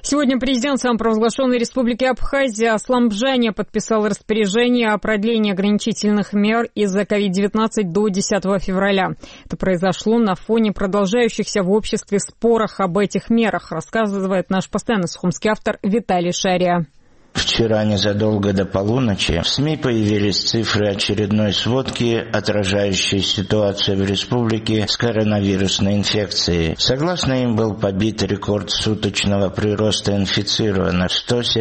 Сегодня президент самопровозглашенной республики Абхазия Аслан Бжаня подписал распоряжение о продлении ограничительных мер из-за COVID-19 до 10 февраля. Это произошло на фоне продолжающихся в обществе споров об этих мерах, рассказывает наш постоянный сухумский автор Виталий Шария. Вчера незадолго до полуночи в СМИ появились цифры очередной сводки, отражающие ситуацию в республике с коронавирусной инфекцией. Согласно им, был побит рекорд суточного прироста инфицированных –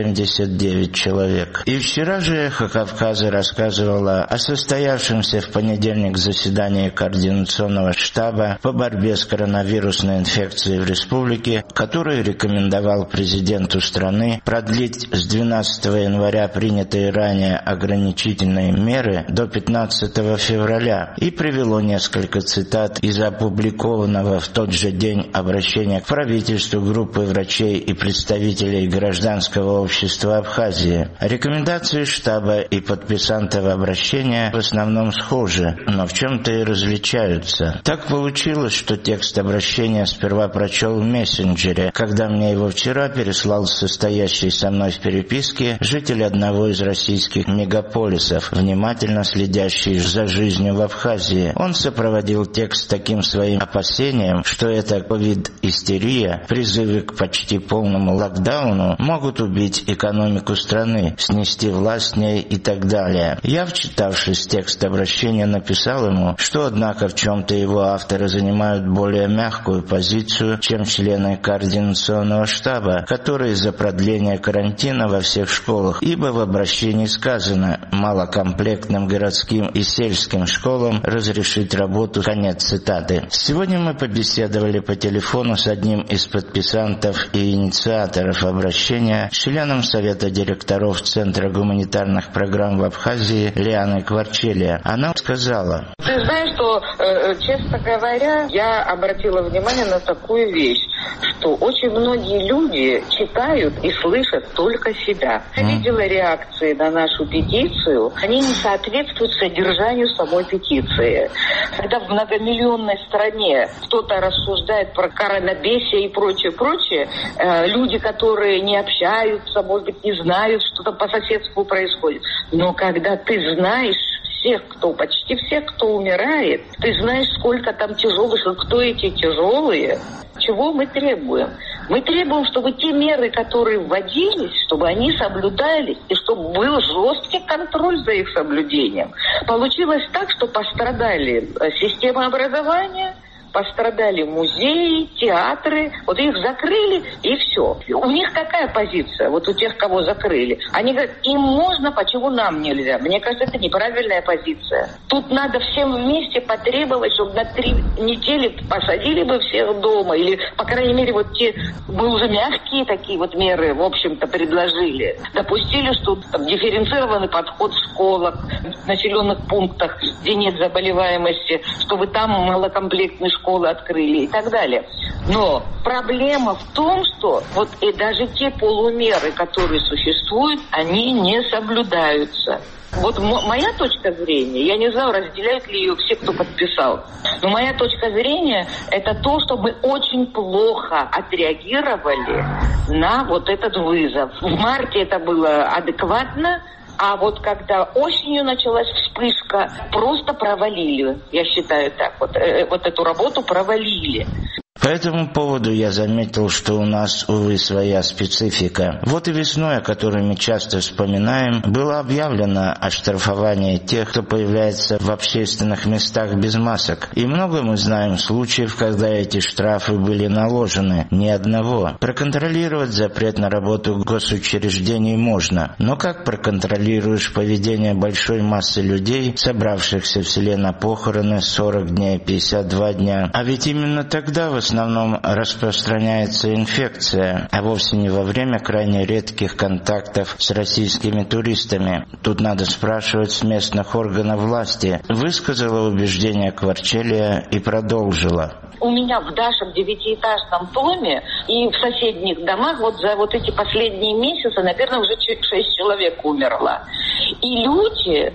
179 человек. И вчера же «Эхо Кавказа» рассказывало о состоявшемся в понедельник заседании Координационного штаба по борьбе с коронавирусной инфекцией в республике, который рекомендовал президенту страны продлить с 12 января принятые ранее ограничительные меры до 15 февраля и привело несколько цитат из опубликованного в тот же день обращения к правительству группы врачей и представителей гражданского общества Абхазии. Рекомендации штаба и подписантов обращения в основном схожи, но в чем-то и различаются. Так получилось, что текст обращения сперва прочел в мессенджере, когда мне его вчера переслал состоящий со мной в переписке житель одного из российских мегаполисов, внимательно следящий за жизнью в Абхазии. Он сопроводил текст таким своим опасением, что эта ковид-истерия, призывы к почти полному локдауну могут убить экономику страны, снести власть с ней и так далее. Я, вчитавшись в текст обращения, написал ему, что, однако, в чем-то его авторы занимают более мягкую позицию, чем члены Координационного штаба, которые за продление карантина во всех школах, ибо в обращении сказано малокомплектным городским и сельским школам разрешить работу. Конец цитаты. Сегодня мы побеседовали по телефону с одним из подписантов и инициаторов обращения, членом Совета директоров Центра гуманитарных программ в Абхазии Лианой Кварчелия. Она сказала: «Ты знаешь, что, честно говоря, я обратила внимание на такую вещь, что очень многие люди читают и слышат только себя. Я видела реакции на нашу петицию, они не соответствуют содержанию самой петиции. Когда в многомиллионной стране кто-то рассуждает про коронабесие и прочее, люди, которые не общаются, может быть, не знают, что там по соседству происходит. Но когда ты знаешь почти всех, кто умирает, ты знаешь, сколько там тяжелых, кто эти тяжелые. Чего мы требуем? Мы требуем, чтобы те меры, которые вводились, чтобы они соблюдались, и чтобы был жесткий контроль за их соблюдением. Получилось так, что пострадали система образования, пострадали музеи, театры, вот их закрыли и все. У них какая позиция, вот у тех, кого закрыли? Они говорят, им можно, почему нам нельзя? Мне кажется, это неправильная позиция. Тут надо всем вместе потребовать, чтобы на 3 недели посадили бы всех дома, или, по крайней мере, вот те, мы уже мягкие такие вот меры, в общем-то, предложили. Допустили, что там дифференцированный подход в школах, в населенных пунктах, где нет заболеваемости, чтобы там малокомплектные школы открыли и так далее. Но проблема в том, что вот и даже те полумеры, которые существуют, они не соблюдаются. Вот моя точка зрения, я не знаю, разделяют ли ее все, кто подписал, но моя точка зрения – это то, что мы очень плохо отреагировали на вот этот вызов. В марте это было адекватно, а вот когда осенью началась вспышка, просто провалили, я считаю так, вот эту работу провалили. По этому поводу я заметил, что у нас, увы, своя специфика. Вот и весной, о которой мы часто вспоминаем, было объявлено оштрафование тех, кто появляется в общественных местах без масок. И много мы знаем случаев, когда эти штрафы были наложены. Ни одного. Проконтролировать запрет на работу госучреждений можно. Но как проконтролируешь поведение большой массы людей, собравшихся в селе на похороны 40 дней, 52 дня? А ведь именно тогда в основном распространяется инфекция, а вовсе не во время крайне редких контактов с российскими туристами. Тут надо спрашивать с местных органов власти. Высказала убеждение Кварчелия и продолжила. У меня в нашем 9-этажном доме и в соседних домах вот за вот эти последние месяцы, наверное, уже 6 человек умерло. И люди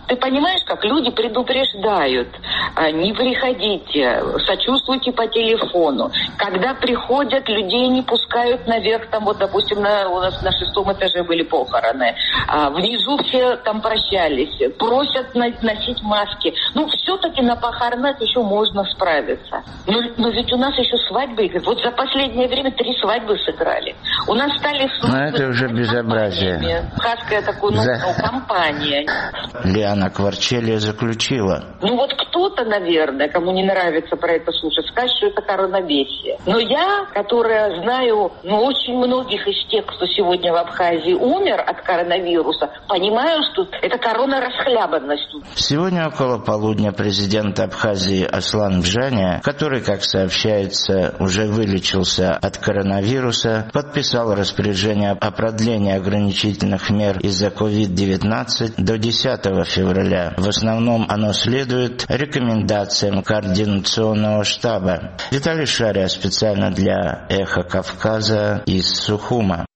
Ты понимаешь, как люди предупреждают, не приходите, сочувствуйте по телефону. Когда приходят, людей не пускают наверх, там вот, допустим, у нас на 6-м этаже были похороны, внизу все там прощались, просят носить маски. Ну, все-таки на похоронах еще можно справиться. Но ведь у нас еще свадьбы, вот за последнее время 3 свадьбы сыграли. У нас стали свадьбы. Но это уже безобразие. Хаская такую компания. Лиана Кварчелия заключила. Ну вот кто-то, наверное, кому не нравится про это слушать, скажет, что это коронавирус. Но я, которая знаю, очень многих из тех, кто сегодня в Абхазии умер от коронавируса, понимаю, что это коронарасхлябанность. Сегодня около полудня президент Абхазии Аслан Бжаня, который, как сообщается, уже вылечился от коронавируса, подписал распоряжение о продлении ограничительных мер из-за COVID-19 до 10 февраля. В основном оно следует рекомендациям координационного штаба. Виталий Шария специально для «Эхо Кавказа» из Сухума.